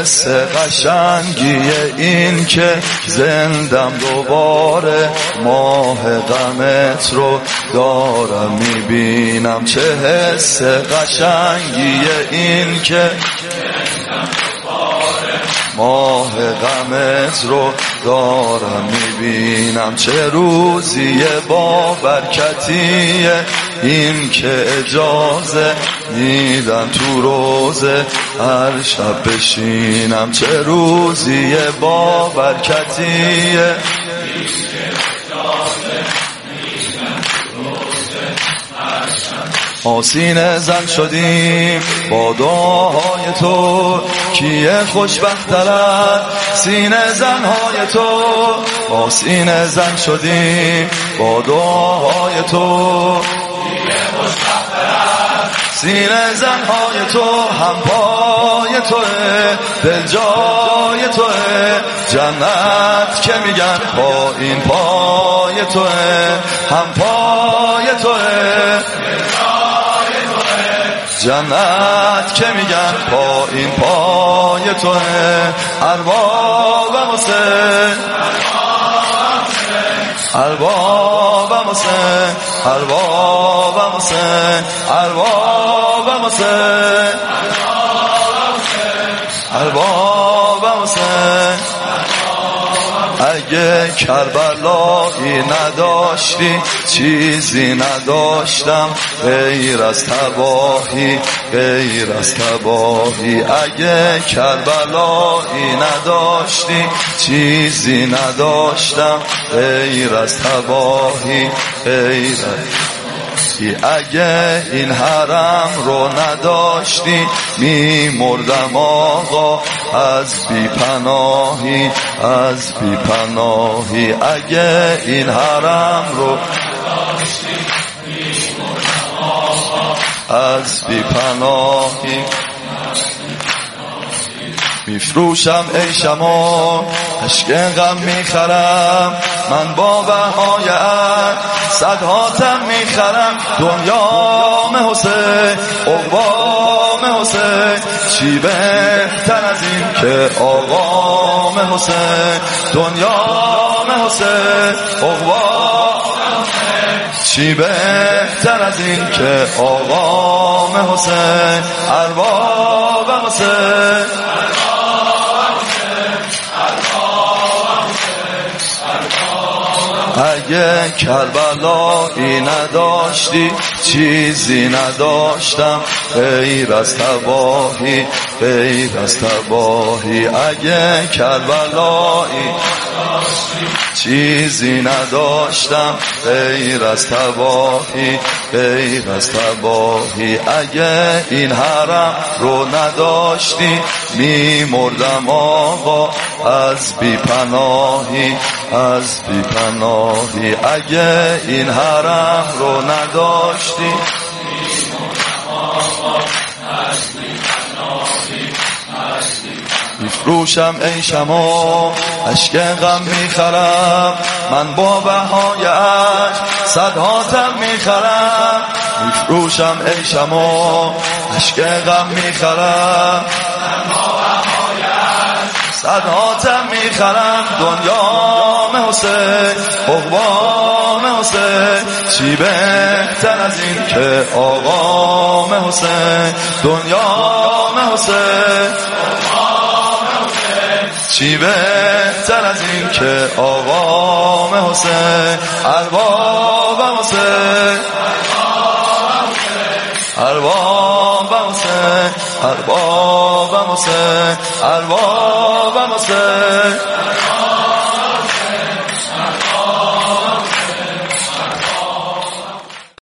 حس قشنگی این که زندم دوباره ماه غمت رو دارم میبینم. چه حس قشنگی این که ماه غمت رو دارم میبینم. چه روزی با برکتیه این که اجازه میدن تو روزه هر شب بشینم. چه روزی با برکتیه ما سینه زن شدیم با دعاهای تو، کیه خوشبخت‌تر سینه زنهای تو. ما سینه زن شدیم با دعاهای تو، کیه خوشبخت‌تر سینه زنهای تو. هم پای توه دل جای توه، جنت که میگن پایین پای توه. هم پای توه جنت که میگن پایین پای توه. اربابم حسین اربابم حسین اربابم حسین اربابم حسین اربابم حسین. اگه کربلایی نداشتی چیزی نداشتم غیر از تباهی غیر از تباهی. اگه کربلایی نداشتی چیزی نداشتم غیر از تباهی غیر از. اگه این حرم رو نداشتی میمردم آقا از بیپناهی از بیپناهی. اگه این حرم رو نداشتی میمردم آقا از بیپناهی. میفروشم عیشمو عشق غم میخرم من با بهایت صدهاتم میخرم. دنیام حسین عقبام حسین چی بهتر از این که آقام حسین. دنیام حسین عقبام چی بهتر از این که آقام حسین. ارباب حسین اگه کربلایی نداشتی چیزی نداشتم غیر از تباهی غیر از تباهی. اگه کربلایی چیزی نداشتم غیر از تباهی غیر از تباهی. اگه این حرم رو نداشتی میمردم آقا از بیپناهی از بیپناهی. اگه این حرم رو نداشتی میمردم آقا از بیپناهی از بیپناهی. میفروشم عیشمو عشق غم میخرم من با بهایت صدهاتم میخرم. میفروشم عیشمو عشق غم میخرم من با بهایت صدهاتم میخرم. دنیام حسین عقبام حسین چی بهتر از این که آقام حسین. دنیام حسین چی بهتر از این که آقام حسین. اربابم حسین اربابم حسین اربابم حسین اربابم حسین.